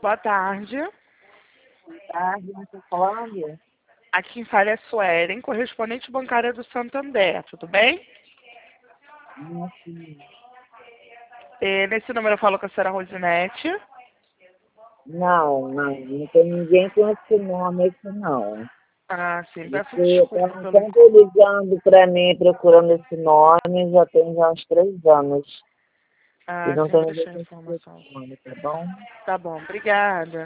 Boa tarde. Tarde, não estou falando? Aqui quem fala é a Suelen, correspondente bancária do Santander. Tudo bem? Sim. Nesse número eu falo com a senhora Rosinete. Não tem ninguém com esse nome aqui, não. Ah, sim. Peço Você desculpa está pelo sempre incômodo. ligando para mim, procurando esse nome, já tem uns 3 anos. E Ah, não sim, tem ninguém deixei a com esse informação. nome, tá bom? Tá bom, obrigada.